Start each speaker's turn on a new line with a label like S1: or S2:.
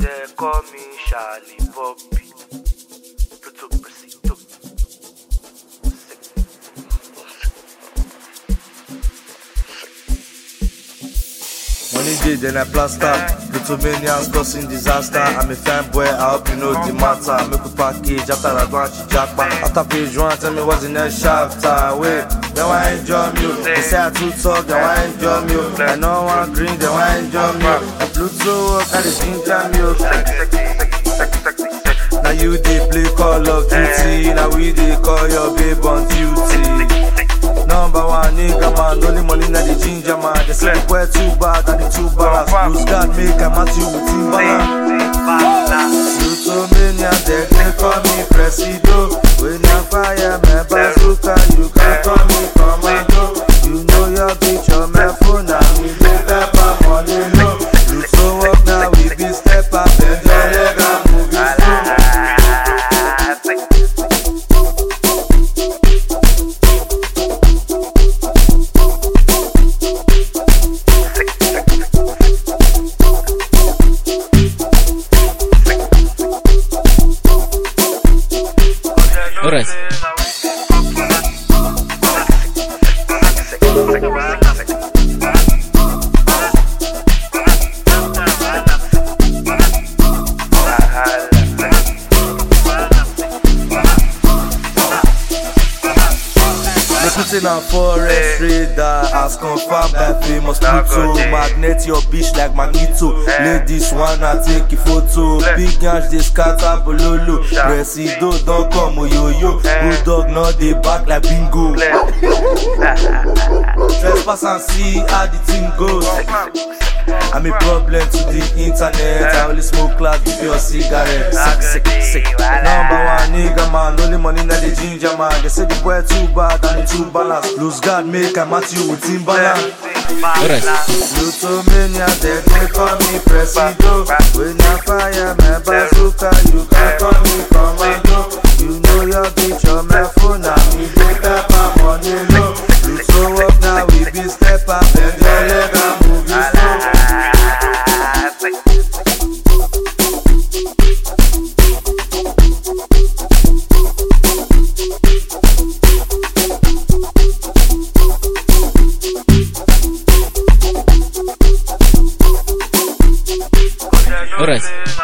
S1: They call me Charlie Bobby. Pluto Preciso.
S2: Money day, then I plaster. Plutomanians causing disaster. I'm a fanboy, I hope you know the matter. Make a package after I go and jackpot. After page 1, tell me what's the next chapter. Wait, they want to enjoy me. They say I too talk, they want to enjoy me. I know one green, they want to enjoy me. Pluto work, I just ginger me. Now you they play Call of Duty. Now we they call your babe on duty. Number one nigga man, only money na the ginger man. They say the boy too bad and the too balance. Lose God make a match you with Timbaland. Plutomania, they call me Presido. When I fire my bazooka, you can call me Commando. You know your bitch on my phone, now we make up our money low. Pluto up now, we be step up and your leg and move it slow.
S3: Alright.
S2: Putting on forest radar as confirmed by famous Pluto. Magnet your bitch like Magneto. Ladies wanna take a photo. Big gangs they scatter bololo. Presido don't come yo-yo. Bulldog not they back like bingo. Trespass and see how the thing goes. I'm a problem to the internet. I only smoke cloud with your cigarette. Sick. Number one nigga man, only money na the ginger man. They say the boy too bad and the too balance. Lose God make a match you with Timbaland. Plutomania, they call me Presido. When I fire my bazooka, you can call me Commando. You know your bitch on my phone, now we make up our money low. Pluto up now, we be step up and your leg and move it slow.
S3: Alright.